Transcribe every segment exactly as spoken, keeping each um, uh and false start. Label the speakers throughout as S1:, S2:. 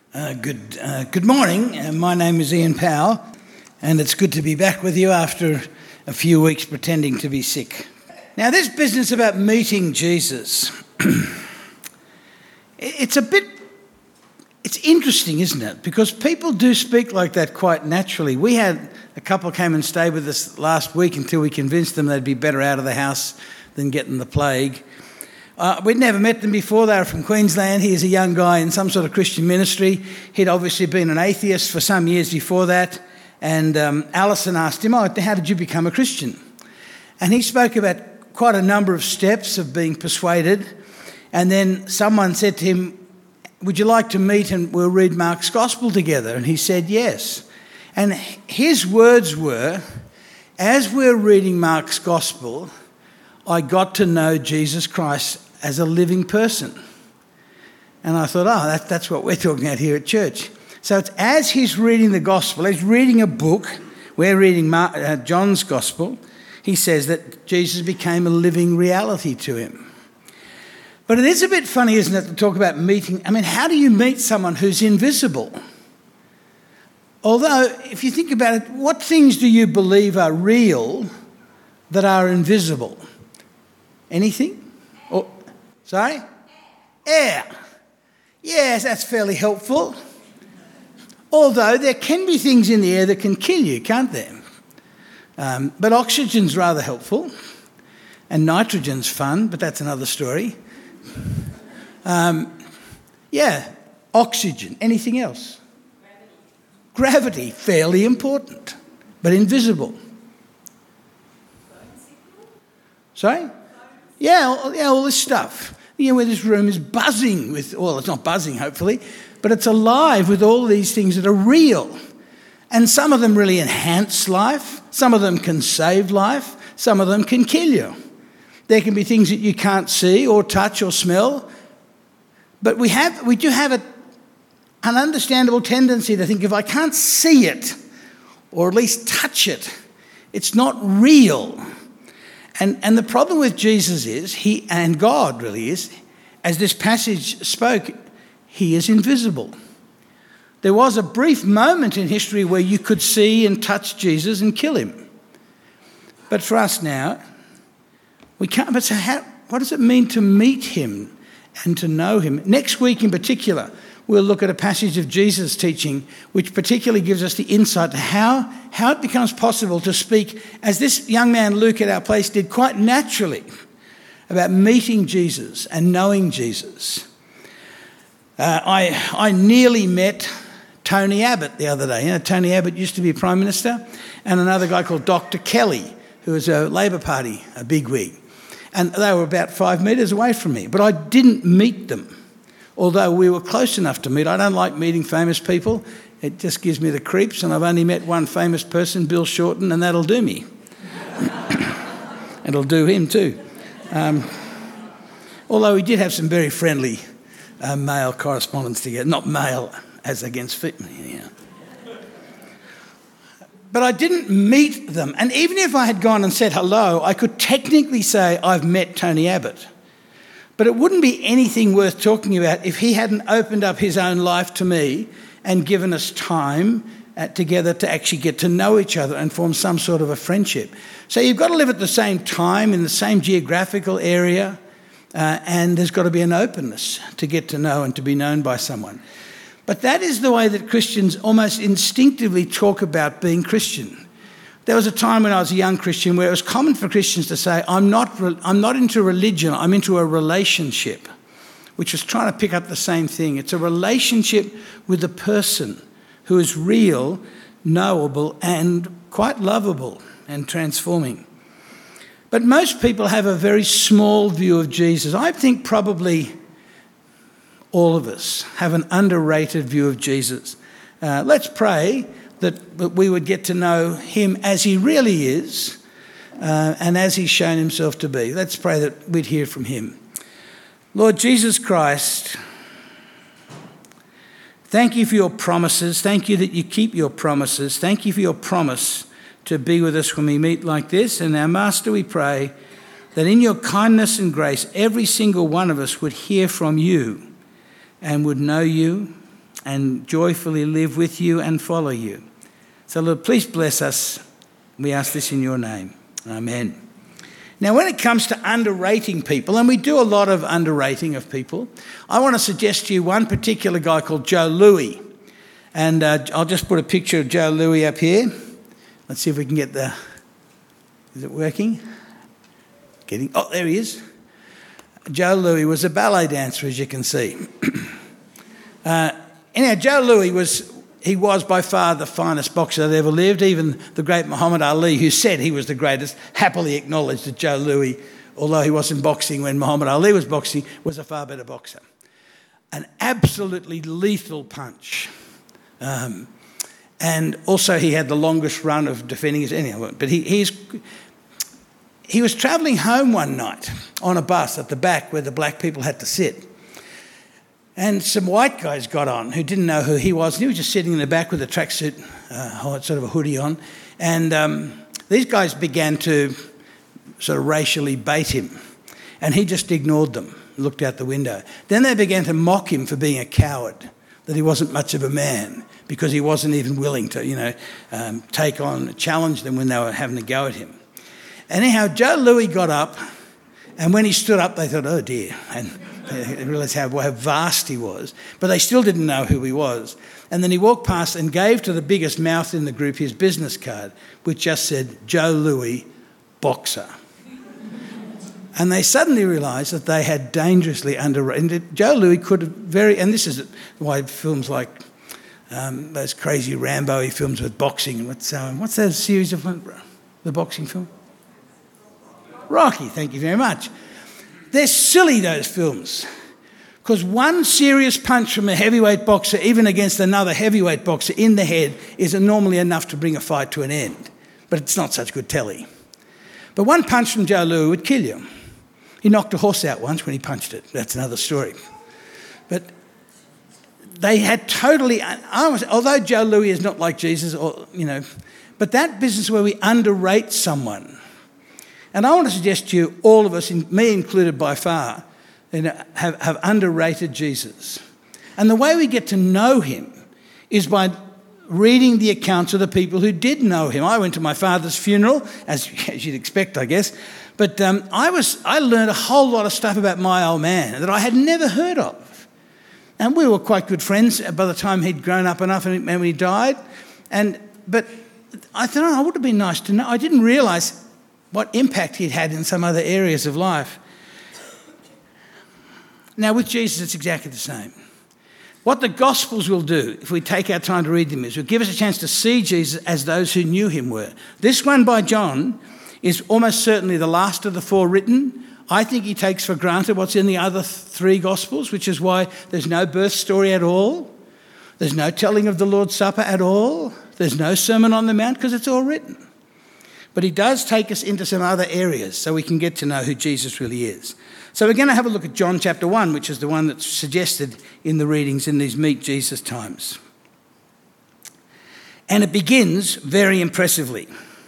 S1: Uh, good uh, good morning. Uh, my name is Ian Powell, and it's good to be back with you after a few weeks pretending to be sick. Now, this business about meeting Jesus, it's a bit, it's interesting, isn't it? Because people do speak like that quite naturally. We had a couple came and stayed with us last week until we convinced them they'd be better out of the house than getting the plague. Uh, we'd never met them before. They were from Queensland. He is a young guy in some sort of Christian ministry. He'd obviously been an atheist for some years before that. And um, Alison asked him, oh, how did you become a Christian? And he spoke about quite a number of steps of being persuaded. And then someone said to him, would you like to meet and we'll read Mark's Gospel together? And he said yes. And his words were, as we're reading Mark's Gospel, I got to know Jesus Christ as a living person. And I thought, oh, that, that's what we're talking about here at church. So it's as he's reading the gospel, he's reading a book, we're reading Mark, uh, John's gospel, he says that Jesus became a living reality to him. But it is a bit funny, isn't it, to talk about meeting. I mean, how do you meet someone who's invisible? Although, if you think about it, what things do you believe are real that are invisible? Anything? Or, sorry? Air. Yes, that's fairly helpful. Although there can be things in the air that can kill you, can't there? Um, but oxygen's rather helpful. And nitrogen's fun, but that's another story. Um, yeah, oxygen. Anything else? Gravity. Gravity, fairly important, but invisible. Sorry? Yeah, all, yeah, all this stuff. You know, where this room is buzzing with, well, it's not buzzing, hopefully, but it's alive with all these things that are real. And some of them really enhance life. Some of them can save life. Some of them can kill you. There can be things that you can't see or touch or smell. But we have, we do have a, an understandable tendency to think if I can't see it or at least touch it, it's not real. And, and the problem with Jesus is, he and God really is, as this passage spoke, he is invisible. There was a brief moment in history where you could see and touch Jesus and kill him. But for us now, we can't. But so how, what does it mean to meet him and to know him? Next week in particular, we'll look at a passage of Jesus' teaching which particularly gives us the insight to how, how it becomes possible to speak, as this young man Luke at our place did quite naturally, about meeting Jesus and knowing Jesus. Uh, I, I nearly met Tony Abbott the other day. You know, Tony Abbott used to be Prime Minister, and another guy called Doctor Kelly, who was a Labor Party, a bigwig. And they were about five metres away from me, but I didn't meet them. Although we were close enough to meet. I don't like meeting famous people. It just gives me the creeps, and I've only met one famous person, Bill Shorten, and that'll do me. It'll do him too. Um, although we did have some very friendly uh, male correspondence together. Not male as against female. Yeah. But I didn't meet them. And even if I had gone and said hello, I could technically say I've met Tony Abbott. But it wouldn't be anything worth talking about if he hadn't opened up his own life to me and given us time uh, together to actually get to know each other and form some sort of a friendship. So you've got to live at the same time in the same geographical area, uh, and there's got to be an openness to get to know and to be known by someone. But that is the way that Christians almost instinctively talk about being Christian. There was a time when I was a young Christian where it was common for Christians to say, I'm not, I'm not into religion, I'm into a relationship, which was trying to pick up the same thing. It's a relationship with a person who is real, knowable, and quite lovable and transforming. But most people have a very small view of Jesus. I think probably all of us have an underrated view of Jesus. Uh, let's pray that, that we would get to know him as he really is uh, and as he's shown himself to be. Let's pray that we'd hear from him. Lord Jesus Christ, thank you for your promises. Thank you that you keep your promises. Thank you for your promise to be with us when we meet like this. And our Master, we pray that in your kindness and grace, every single one of us would hear from you and would know you and joyfully live with you and follow you. So Lord, please bless us. We ask this in your name. Amen. Now, when it comes to underrating people, and we do a lot of underrating of people, I want to suggest to you one particular guy called Joe Louis. And uh, I'll just put a picture of Joe Louis up here. Let's see if we can get the... Is it working? Getting... Oh, there he is. Joe Louis was a ballet dancer, as you can see. uh, anyhow, Joe Louis was... He was by far the finest boxer that ever lived. Even the great Muhammad Ali, who said he was the greatest, happily acknowledged that Joe Louis, although he wasn't boxing when Muhammad Ali was boxing, was a far better boxer. An absolutely lethal punch. Um, and also he had the longest run of defending his... Anyhow, but he, he's, he was travelling home one night on a bus at the back where the black people had to sit. And some white guys got on who didn't know who he was. And he was just sitting in the back with a tracksuit, uh, sort of a hoodie on. And um, these guys began to sort of racially bait him. And he just ignored them, looked out the window. Then they began to mock him for being a coward, that he wasn't much of a man because he wasn't even willing to, you know, um, take on, challenge them when they were having a go at him. Anyhow, Joe Louis got up, and when he stood up, they thought, oh dear. And they realised how, how vast he was, but they still didn't know who he was. And then he walked past and gave to the biggest mouth in the group his business card, which just said, Joe Louis, boxer. And they suddenly realised that they had dangerously underrated. Joe Louis could have very, and this is why films like um, those crazy Rambo-y films with boxing, and what's, um, what's that series of the boxing film? Rocky, thank you very much. They're silly, those films, because one serious punch from a heavyweight boxer, even against another heavyweight boxer in the head, is normally enough to bring a fight to an end. But it's not such good telly. But one punch from Joe Louis would kill you. He knocked a horse out once when he punched it. That's another story. But they had totally... I was, although Joe Louis is not like Jesus, or you know, but that business where we underrate someone... And I want to suggest to you, all of us, me included by far, you know, have, have underrated Jesus. And the way we get to know him is by reading the accounts of the people who did know him. I went to my father's funeral, as, as you'd expect, I guess. But um, I was I learned a whole lot of stuff about my old man that I had never heard of. And we were quite good friends by the time he'd grown up enough and when he died. And But I thought, oh, it would have been nice to know. I didn't realise what impact he'd had in some other areas of life. Now, with Jesus, it's exactly the same. What the Gospels will do, if we take our time to read them, is will give us a chance to see Jesus as those who knew him were. This one by John is almost certainly the last of the four written. I think he takes for granted what's in the other three Gospels, which is why there's no birth story at all. There's no telling of the Lord's Supper at all. There's no Sermon on the Mount because it's all written. But he does take us into some other areas so we can get to know who Jesus really is. So we're going to have a look at John chapter one, which is the one that's suggested in the readings in these Meet Jesus times. And it begins very impressively.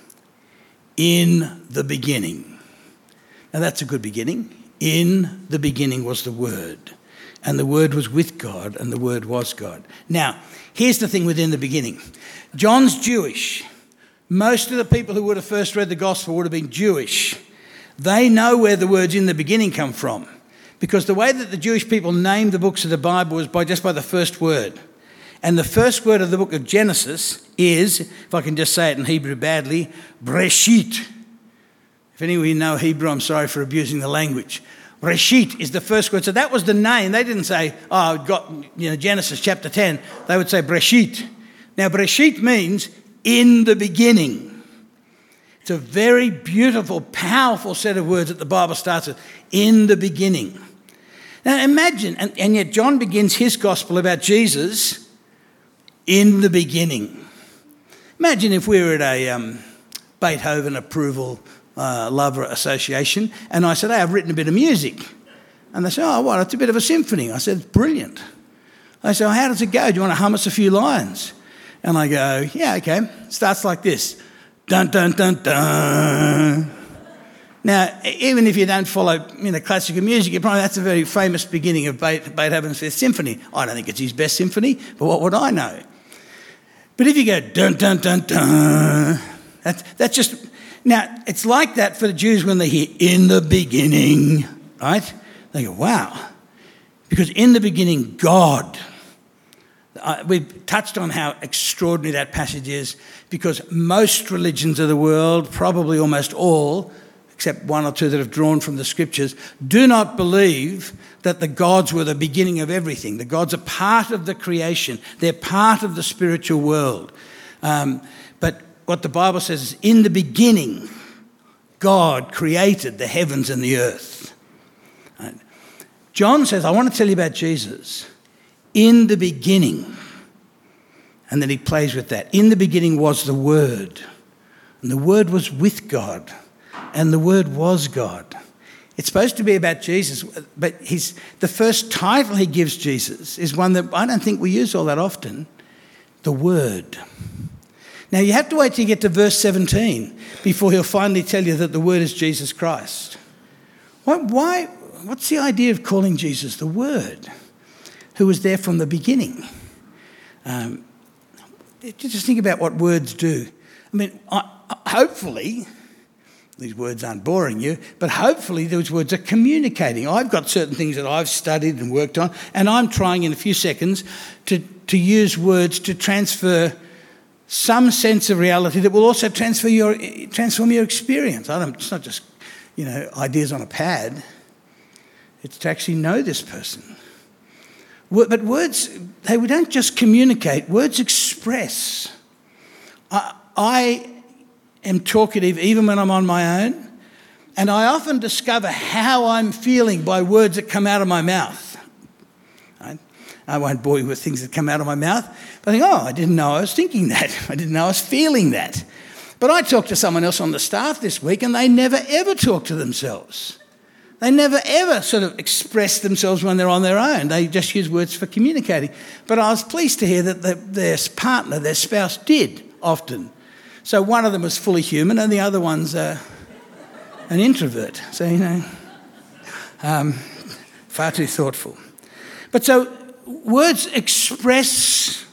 S1: In the beginning. Now that's a good beginning. In the beginning was the Word. And the Word was with God, and the Word was God. Now, here's the thing within the beginning. John's Jewish. Most of the people who would have first read the gospel would have been Jewish. They know where the words in the beginning come from, because the way that the Jewish people named the books of the Bible was by just by the first word. And the first word of the book of Genesis is, if I can just say it in Hebrew badly, Breshit. If any of you know Hebrew, I'm sorry for abusing the language. Breshit is the first word. So that was the name. They didn't say, oh, I've got you know, Genesis chapter ten. They would say Breshit. Now, Breshit means in the beginning. It's a very beautiful, powerful set of words that the Bible starts with, in the beginning. Now imagine, and, and yet John begins his gospel about Jesus in the beginning. Imagine if we were at a um, Beethoven approval uh, lover association and I said, hey, I've written a bit of music. And they said, oh, what, it's a bit of a symphony. I said, it's brilliant. They said, oh, how does it go? Do you want to hum us a few lines? And I go, yeah, okay. It starts like this. Dun, dun, dun, dun. Now, even if you don't follow, you know, classical music, you probably that's a very famous beginning of Beethoven's Fifth Symphony. I don't think it's his best symphony, but what would I know? But if you go dun dun dun dun, that's that's just now it's like that for the Jews when they hear "in the beginning," right? They go, "Wow," because in the beginning, God. Uh, we've touched on how extraordinary that passage is, because most religions of the world, probably almost all, except one or two that have drawn from the scriptures, do not believe that the gods were the beginning of everything. The gods are part of the creation. They're part of the spiritual world. Um, but what the Bible says is, in the beginning, God created the heavens and the earth. Right? John says, I want to tell you about Jesus. In the beginning, and then he plays with that. In the beginning was the Word, and the Word was with God, and the Word was God. It's supposed to be about Jesus, but he's, the first title he gives Jesus is one that I don't think we use all that often, the Word. Now, you have to wait till you get to verse seventeen before he'll finally tell you that the Word is Jesus Christ. Why? why what's the idea of calling Jesus the Word, who was there from the beginning? Um, just think about what words do. I mean, I, hopefully, these words aren't boring you, but hopefully those words are communicating. I've got certain things that I've studied and worked on, and I'm trying in a few seconds to, to use words to transfer some sense of reality that will also transfer your, transform your experience. I don't, it's not just, you know, ideas on a pad. It's to actually know this person. But words, they don't just communicate, words express. I, I am talkative even when I'm on my own, and I often discover how I'm feeling by words that come out of my mouth. I, I won't bore you with things that come out of my mouth, but I think, oh, I didn't know I was thinking that. I didn't know I was feeling that. But I talked to someone else on the staff this week, and they never, ever talk to themselves. They never, ever sort of express themselves when they're on their own. They just use words for communicating. But I was pleased to hear that the, their partner, their spouse, did often. So one of them was fully human and the other one's uh, an introvert. So, you know, um, far too thoughtful. But so words express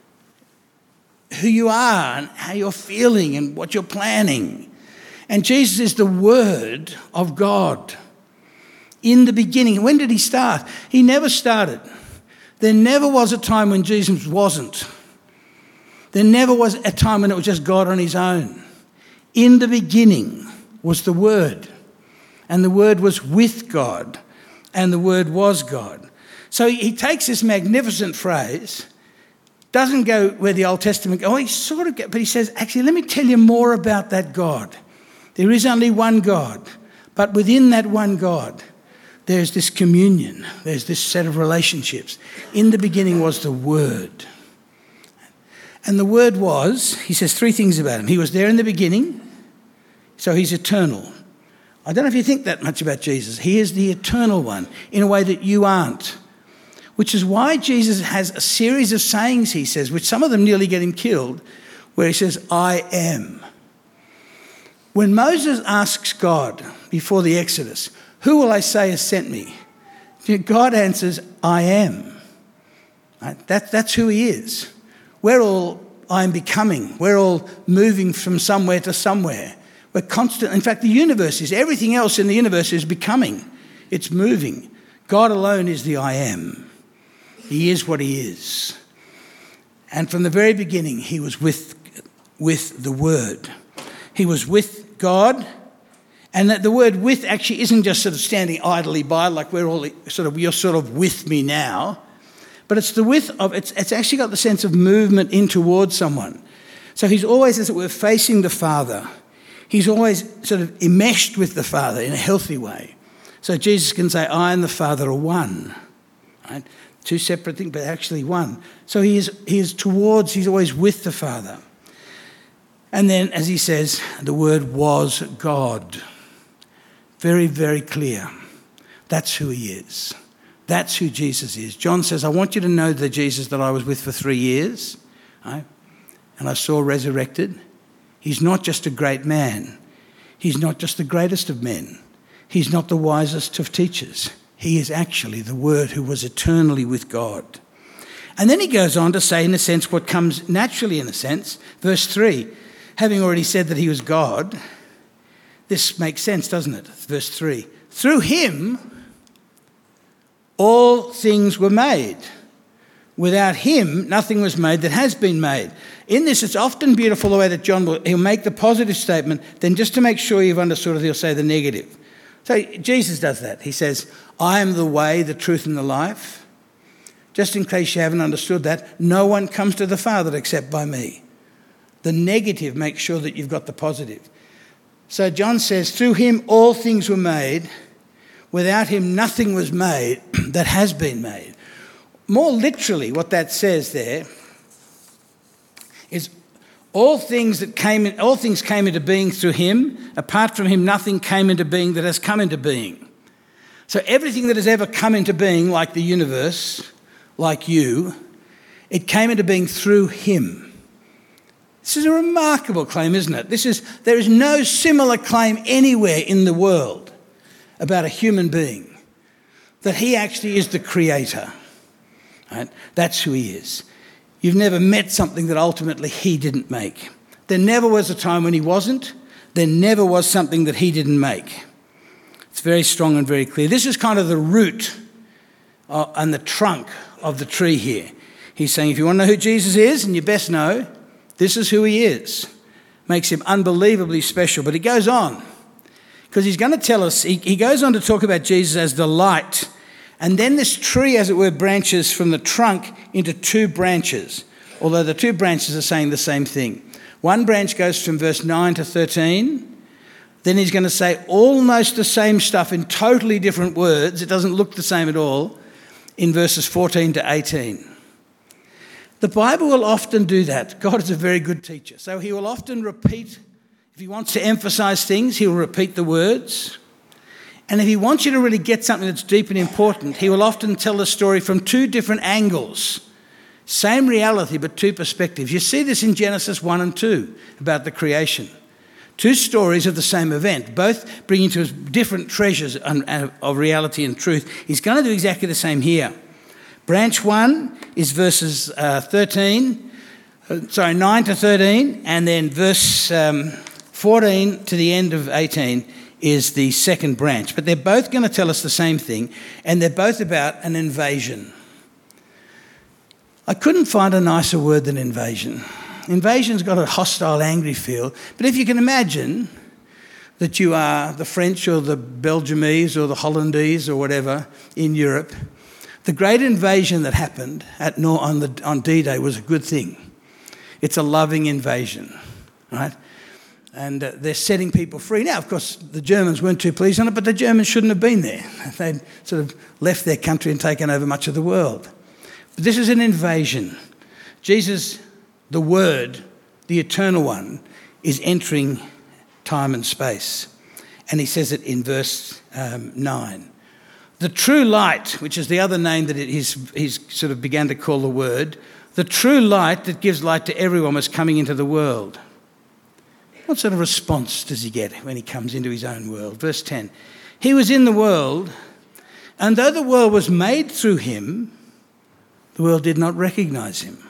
S1: who you are and how you're feeling and what you're planning. And Jesus is the Word of God. In the beginning. When did he start? He never started. There never was a time when Jesus wasn't. There never was a time when it was just God on his own. In the beginning was the Word, and the Word was with God, and the Word was God. So he takes this magnificent phrase, doesn't go where the Old Testament goes, oh, he sort of, but he says, actually, let me tell you more about that God. There is only one God, but within that one God, there's this communion, there's this set of relationships. In the beginning was the Word. And the Word was, he says three things about him. He was there in the beginning, so he's eternal. I don't know if you think that much about Jesus. He is the eternal one in a way that you aren't, which is why Jesus has a series of sayings, he says, which some of them nearly get him killed, where he says, I am. When Moses asks God before the Exodus, who will I say has sent me? God answers, I am. Right? That, that's who he is. We're all I am becoming. We're all moving from somewhere to somewhere. We're constant. In fact, the universe is, everything else in the universe is becoming. It's moving. God alone is the I am. He is what he is. And from the very beginning, he was with, with the Word. He was with God. And that the word with actually isn't just sort of standing idly by, like we're all sort of, you're sort of with me now. But it's the with of, it's, it's actually got the sense of movement in towards someone. So he's always, as it were, facing the Father. He's always sort of enmeshed with the Father in a healthy way. So Jesus can say, I and the Father are one. Right? Two separate things, but actually one. So he is, he is towards, he's always with the Father. And then, as he says, the Word was God. Very, very clear. That's who he is. That's who Jesus is. John says, I want you to know the Jesus that I was with for three years, right? And I saw resurrected. He's not just a great man. He's not just the greatest of men. He's not the wisest of teachers. He is actually the Word who was eternally with God. And then he goes on to say, in a sense, what comes naturally in a sense. Verse three, having already said that he was God, this makes sense, doesn't it? Verse three, through him all things were made. Without him, nothing was made that has been made. In this, it's often beautiful the way that John will he'll make the positive statement, then just to make sure you've understood it, he'll say the negative. So Jesus does that. He says, I am the way, the truth, and the life. Just in case you haven't understood that, no one comes to the Father except by me. The negative makes sure that you've got the positive. So John says, through him all things were made. Without him nothing was made that has been made. More literally, what that says there is all things that came in, all things came into being through him. Apart from him, nothing came into being that has come into being. So everything that has ever come into being, like the universe, like you, it came into being through him. This is a remarkable claim, isn't it? This is there is no similar claim anywhere in the world about a human being, that he actually is the creator. Right? That's who he is. You've never met something that ultimately he didn't make. There never was a time when he wasn't. There never was something that he didn't make. It's very strong and very clear. This is kind of the root uh, and the trunk of the tree here. He's saying, if you want to know who Jesus is, and you best know, this is who he is. Makes him unbelievably special. But he goes on, because he's going to tell us, he, he goes on to talk about Jesus as the light. And then this tree, as it were, branches from the trunk into two branches, although the two branches are saying the same thing. One branch goes from verse nine to thirteen. Then he's going to say almost the same stuff in totally different words. It doesn't look the same at all in verses fourteen to eighteen. The Bible will often do that. God is a very good teacher. So he will often repeat, if he wants to emphasize things, he will repeat the words. And if he wants you to really get something that's deep and important, he will often tell the story from two different angles. Same reality, but two perspectives. You see this in Genesis one and two about the creation. Two stories of the same event, both bringing to us different treasures of reality and truth. He's going to do exactly the same here. Branch one is verses uh, thirteen, sorry, nine to thirteen, and then verse um, fourteen to the end of eighteen is the second branch. But they're both going to tell us the same thing, and they're both about an invasion. I couldn't find a nicer word than invasion. Invasion's got a hostile, angry feel, but if you can imagine that you are the French or the Belgiumese or the Hollandese or whatever in Europe, the great invasion that happened at Nor- on, the, on D-Day was a good thing. It's a loving invasion, right? And uh, they're setting people free. Now, of course, the Germans weren't too pleased on it, but the Germans shouldn't have been there. They'd sort of left their country and taken over much of the world. But this is an invasion. Jesus, the Word, the Eternal One, is entering time and space. And he says it in verse um, nine. The true light, which is the other name that he's, he's sort of began to call the Word, the true light that gives light to everyone was coming into the world. What sort of response does he get when he comes into his own world? Verse ten, he was in the world, and though the world was made through him, the world did not recognise him.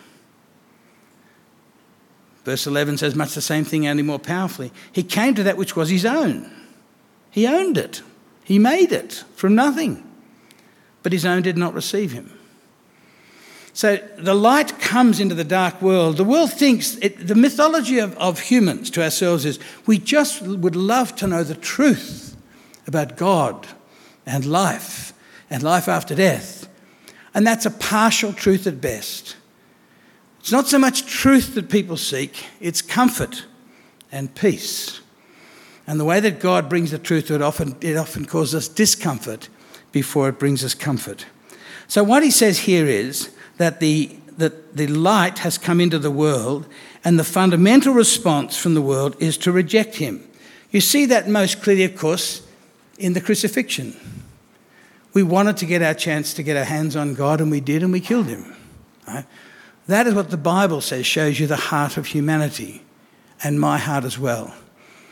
S1: Verse eleven says much the same thing, only more powerfully. He came to that which was his own. He owned it. He made it from nothing. But his own did not receive him. So the light comes into the dark world. The world thinks, it, the mythology of, of humans to ourselves is, we just would love to know the truth about God and life and life after death. And that's a partial truth at best. It's not so much truth that people seek, it's comfort and peace. And the way that God brings the truth to it often, it often causes us discomfort before it brings us comfort. So what he says here is that the, that the light has come into the world, and the fundamental response from the world is to reject him. You see that most clearly, of course, in the crucifixion. We wanted to get our chance to get our hands on God, and we did, and we killed him. Right? That is what the Bible says shows you the heart of humanity, and my heart as well.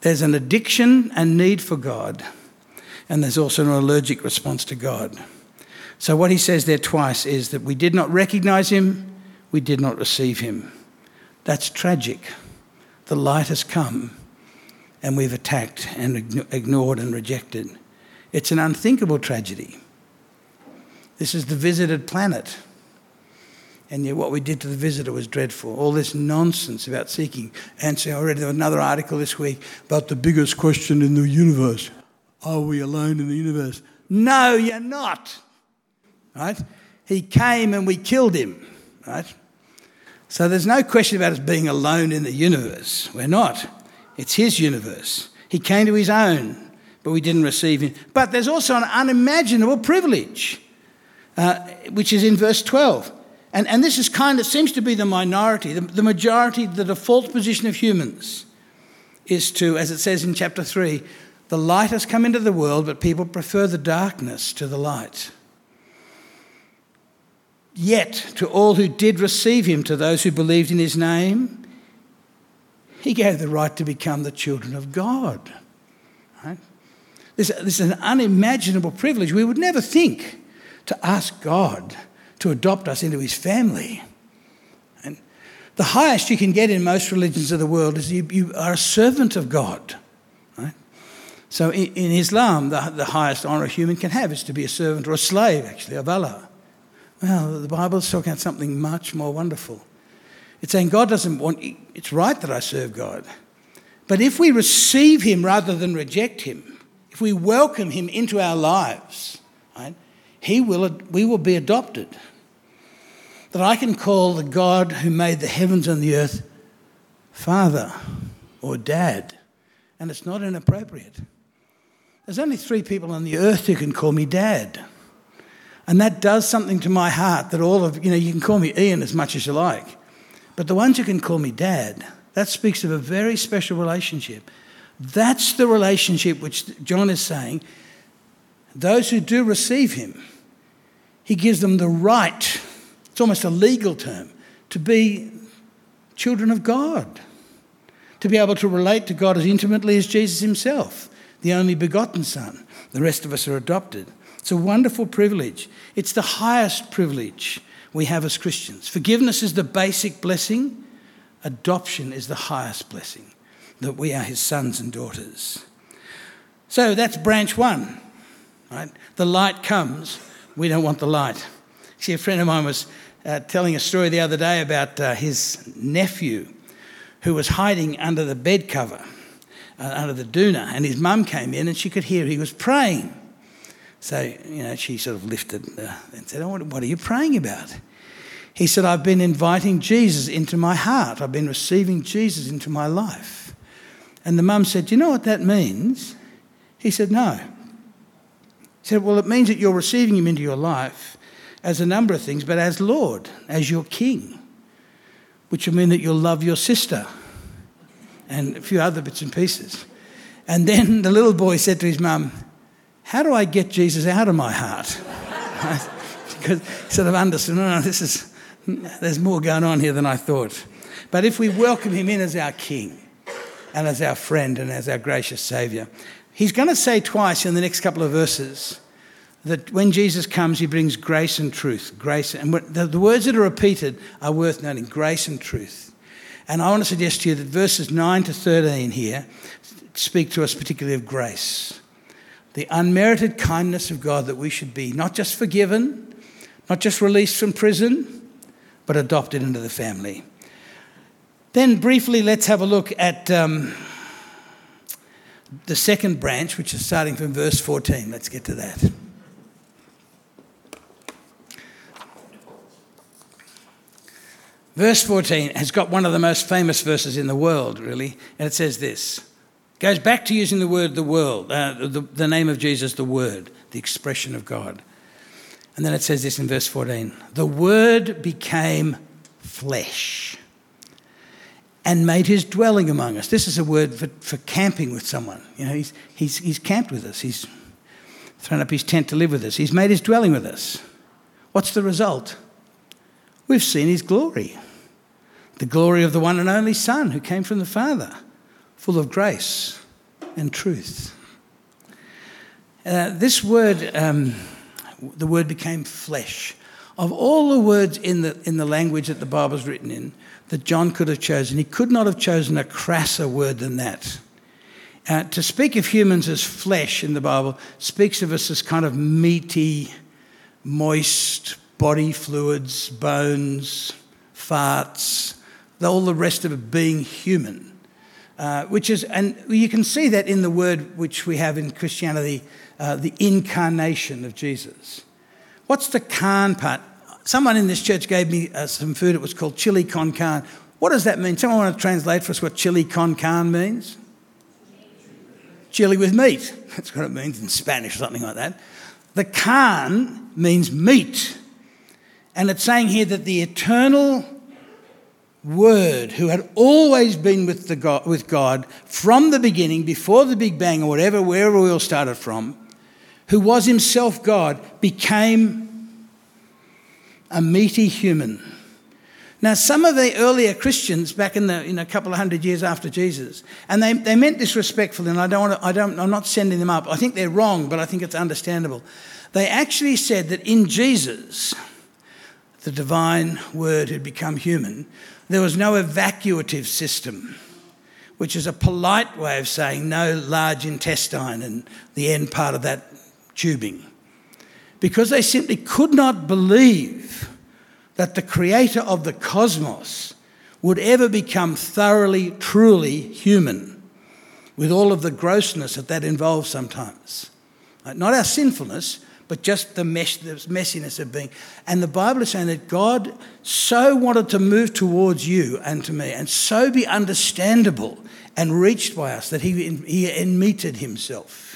S1: There's an addiction and need for God, and there's also an allergic response to God. So what he says there twice is that we did not recognise him, we did not receive him. That's tragic. The light has come and we've attacked and ignored and rejected. It's an unthinkable tragedy. This is the visited planet. And yet what we did to the visitor was dreadful. All this nonsense about seeking answer. I read another article this week about the biggest question in the universe. Are we alone in the universe? No, you're not. Right? He came and we killed him. Right? So there's no question about us being alone in the universe. We're not. It's his universe. He came to his own, but we didn't receive him. But there's also an unimaginable privilege, uh, which is in verse twelve. And, and this is kind of seems to be the minority. The, the majority, the default position of humans is to, as it says in chapter three, the light has come into the world, but people prefer the darkness to the light. Yet, to all who did receive him, to those who believed in his name, he gave the right to become the children of God. Right? This, this is an unimaginable privilege. We would never think to ask God to adopt us into his family. And the highest you can get in most religions of the world is you, you are a servant of God. Right? So in, in Islam, the, the highest honour a human can have is to be a servant or a slave, actually, of Allah. Well, the Bible is talking about something much more wonderful. It's saying God doesn't want... It's right that I serve God. But if we receive him rather than reject him, if we welcome him into our lives, right, he will, we will be adopted. That I can call the God who made the heavens and the earth Father or Dad. And it's not inappropriate. There's only three people on the earth who can call me Dad. And that does something to my heart that all of, you know, you can call me Ian as much as you like. But the ones who can call me Dad, that speaks of a very special relationship. That's the relationship which John is saying. Those who do receive him, he gives them the right, it's almost a legal term, to be children of God. To be able to relate to God as intimately as Jesus himself, the only begotten Son. The rest of us are adopted. It's a wonderful privilege. It's the highest privilege we have as Christians. Forgiveness is the basic blessing. Adoption is the highest blessing, that we are his sons and daughters. So that's branch one, right? The light comes. We don't want the light. See, a friend of mine was uh, telling a story the other day about uh, his nephew who was hiding under the bed cover, uh, under the doona, and his mum came in and she could hear he was praying. So, you know, she sort of lifted uh, and said, oh, what, what are you praying about? He said, I've been inviting Jesus into my heart. I've been receiving Jesus into my life. And the mum said, do you know what that means? He said, no. He said, well, it means that you're receiving him into your life as a number of things, but as Lord, as your King, which will mean that you'll love your sister and a few other bits and pieces. And then the little boy said to his mum, how do I get Jesus out of my heart? Because he sort of understood, no, no, this is, there's more going on here than I thought. But if we welcome him in as our King and as our friend and as our gracious Saviour, he's going to say twice in the next couple of verses that when Jesus comes, he brings grace and truth. Grace, and the, the words that are repeated are worth noting, grace and truth. And I want to suggest to you that verses nine to thirteen here speak to us particularly of grace. The unmerited kindness of God that we should be not just forgiven, not just released from prison, but adopted into the family. Then briefly, let's have a look at um, the second branch, which is starting from verse fourteen. Let's get to that. Verse fourteen has got one of the most famous verses in the world, really, and it says this. Goes back to using the word the world, uh, the, the name of Jesus, the Word, the expression of God. And then it says this in verse fourteen. The Word became flesh and made his dwelling among us. This is a word for, for camping with someone. You know, he's, he's, he's camped with us. He's thrown up his tent to live with us. He's made his dwelling with us. What's the result? We've seen his glory. The glory of the one and only Son who came from the Father, full of grace and truth. Uh, this word, um, the word became flesh. Of all the words in the in the language that the Bible's written in, that John could have chosen, he could not have chosen a crasser word than that. Uh, to speak of humans as flesh in the Bible speaks of us as kind of meaty, moist body fluids, bones, farts, all the rest of it being human. Uh, which is, and you can see that in the word which we have in Christianity, uh, the incarnation of Jesus. What's the carn part? Someone in this church gave me uh, some food. It was called chili con carne. What does that mean? Someone want to translate for us what chili con carne means? Chili with meat. That's what it means in Spanish, something like that. The carne means meat. And it's saying here that the eternal Word, who had always been with, the God, with God from the beginning, before the Big Bang or whatever, wherever we all started from, who was himself God, became a meaty human. Now, some of the earlier Christians back in the in a couple of hundred years after Jesus, and they, they meant this respectfully, and I don't want to, I don't I'm not sending them up. I think they're wrong, but I think it's understandable. They actually said that in Jesus, the divine Word had become human, there was no evacuative system, which is a polite way of saying no large intestine and the end part of that tubing. Because they simply could not believe that the creator of the cosmos would ever become thoroughly, truly human, with all of the grossness that that involves sometimes. Not our sinfulness, but just the, mesh, the messiness of being. And the Bible is saying that God so wanted to move towards you and to me and so be understandable and reached by us that he, he enmeted himself.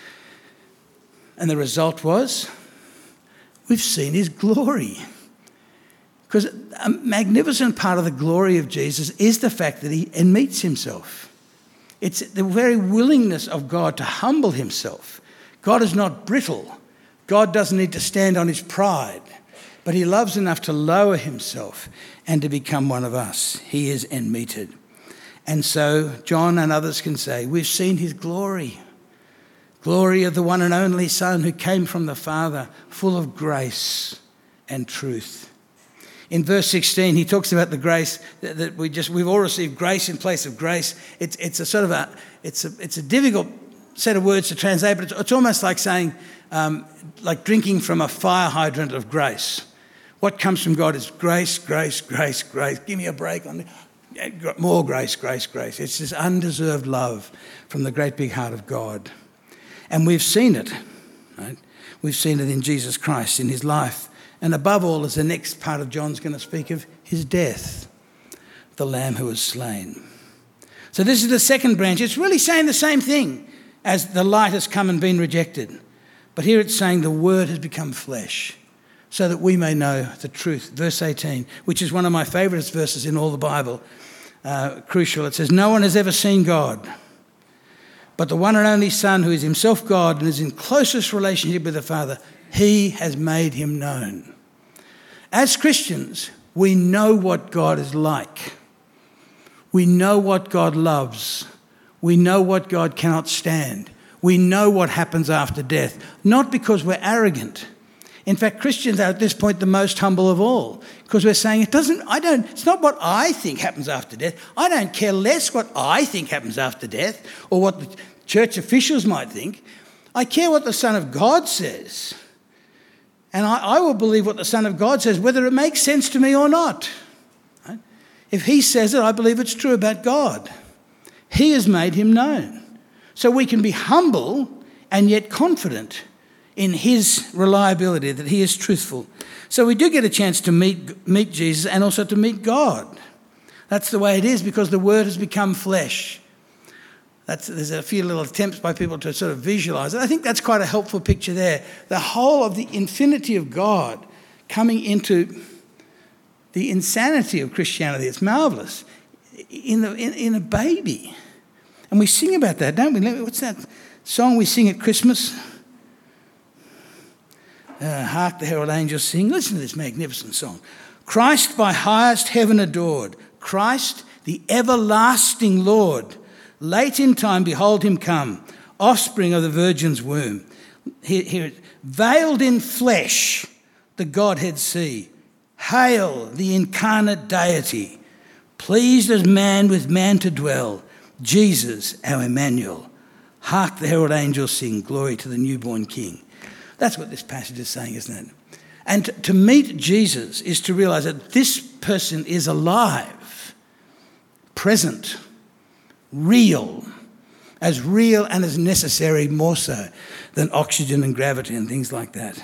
S1: And the result was, we've seen his glory. Because a magnificent part of the glory of Jesus is the fact that he enmeets himself. It's the very willingness of God to humble himself. God is not brittle. God doesn't need to stand on his pride, but he loves enough to lower himself and to become one of us. He is enmeted. And so John and others can say, we've seen his glory. Glory of the one and only Son who came from the Father, full of grace and truth. In verse sixteen, he talks about the grace that, that we just, we've all received grace in place of grace. It's, it's a sort of a, it's a, it's a difficult set of words to translate, but it's, it's almost like saying, um, like drinking from a fire hydrant of grace. What comes from God is grace, grace, grace, grace. Give me a break on the, more grace, grace, grace. It's this undeserved love from the great big heart of God. And we've seen it, right? We've seen it in Jesus Christ, in his life. And above all, as the next part of John's going to speak of, his death, the Lamb who was slain. So this is the second branch. It's really saying the same thing as the light has come and been rejected. But here it's saying the Word has become flesh so that we may know the truth. Verse eighteen, which is one of my favourite verses in all the Bible, uh, crucial. It says, no one has ever seen God, but the one and only Son who is himself God and is in closest relationship with the Father, he has made him known. As Christians, we know what God is like. We know what God loves. We know what God cannot stand. We know what happens after death, not because we're arrogant. In fact, Christians are at this point the most humble of all, because we're saying it doesn't, I don't, it's not what I think happens after death. I don't care less what I think happens after death or what the church officials might think. I care what the Son of God says. And I, I will believe what the Son of God says, whether it makes sense to me or not. Right? If he says it, I believe it's true about God. He has made him known. So we can be humble and yet confident in his reliability, that he is truthful. So we do get a chance to meet, meet Jesus and also to meet God. That's the way it is because the Word has become flesh. That's, there's a few little attempts by people to sort of visualise it. I think that's quite a helpful picture there. The whole of the infinity of God coming into the insanity of Christianity. It's marvellous. In, the, in, in a baby. And we sing about that, don't we? What's that song we sing at Christmas? Uh, Hark the herald angels sing. Listen to this magnificent song. Christ by highest heaven adored. Christ the everlasting Lord. Late in time, behold him come, offspring of the virgin's womb. Here, here it, veiled in flesh, the Godhead see. Hail the incarnate deity, pleased as man with man to dwell. Jesus, our Emmanuel. Hark the herald angels sing, glory to the newborn King. That's what this passage is saying, isn't it? And to meet Jesus is to realise that this person is alive, present, real, as real and as necessary, more so than oxygen and gravity and things like that.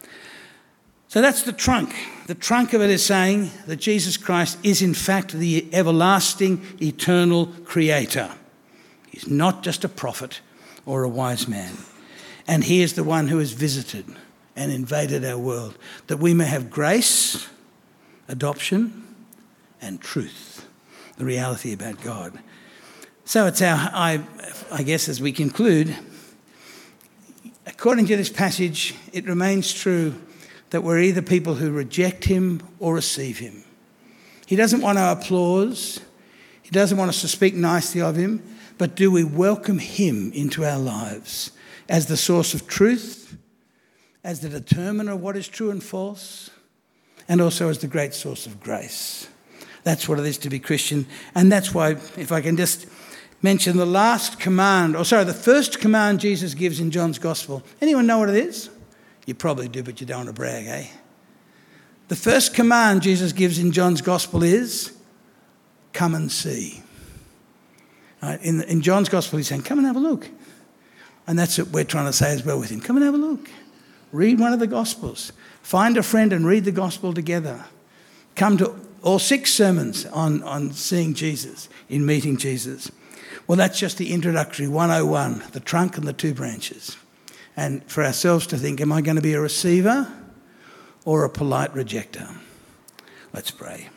S1: So that's the trunk. The trunk of it is saying that Jesus Christ is in fact the everlasting, eternal creator. He's not just a prophet or a wise man. And he is the one who has visited and invaded our world, that we may have grace, adoption, and truth, the reality about God. So it's our, I, I guess as we conclude, according to this passage, it remains true that we're either people who reject him or receive him. He doesn't want our applause. He doesn't want us to speak nicely of him, but do we welcome him into our lives as the source of truth, as the determiner of what is true and false, and also as the great source of grace. That's what it is to be Christian. And that's why, if I can just mention the last command, or sorry, the first command Jesus gives in John's Gospel. Anyone know what it is? You probably do, but you don't want to brag, eh? The first command Jesus gives in John's Gospel is, come and see. Right? In, in John's Gospel, he's saying, come and have a look. And that's what we're trying to say as well with him. Come and have a look. Read one of the Gospels. Find a friend and read the Gospel together. Come to all six sermons on, on seeing Jesus, in meeting Jesus. Well, that's just the introductory one oh one, the trunk and the two branches. And for ourselves to think, am I going to be a receiver or a polite rejecter? Let's pray.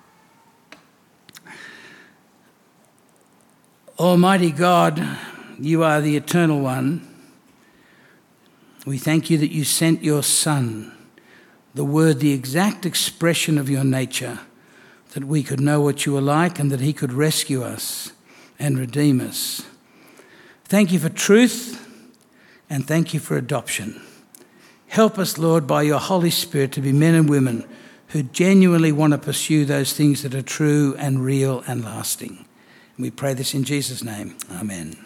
S1: Almighty God, you are the eternal one. We thank you that you sent your Son, the Word, the exact expression of your nature, that we could know what you were like and that he could rescue us and redeem us. Thank you for truth and thank you for adoption. Help us, Lord, by your Holy Spirit to be men and women who genuinely want to pursue those things that are true and real and lasting. And we pray this in Jesus' name. Amen.